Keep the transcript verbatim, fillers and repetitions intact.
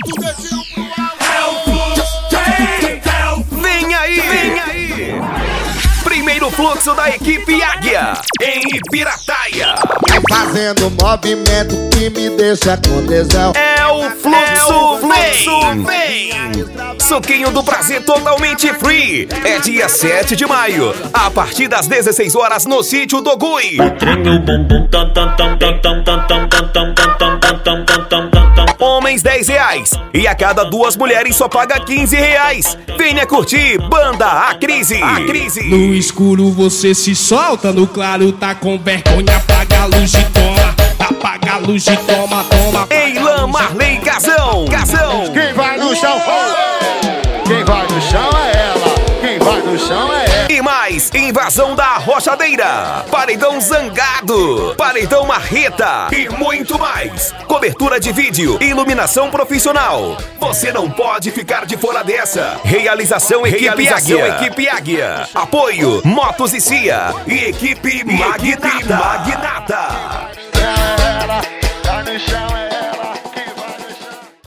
bota o dedinho pro alto. Vem aí, vem aí. Primeiro fluxo da equipe Águia, em Ipirataia. Vai fazendo movimento que me deixa com tesão. É o fluxo, vem, vem. Suquinho do prazer totalmente free. É dia sete de maio, a partir das dezesseis horas no sítio do Gui. Homens dez reais e a cada duas mulheres só paga quinze reais. Venha curtir Banda A Crise. A Crise. No escuro você se solta, no claro tá com vergonha. Apaga a luz e toma, apaga a luz e toma, toma. Eilan Marley Casão. Casão. Quem vai no chão? Quem vai no chão é ela. Quem vai no chão é ela. E mais, invasão da Rochadeira, Paredão Zangado, Paredão Marreta e muito mais. Cobertura de vídeo, iluminação profissional. Você não pode ficar de fora dessa. Realização Equipe Realização Águia. Equipe Águia. Apoio Motos e Cia e Equipe Magnata. Magnata. Ela tá no chão.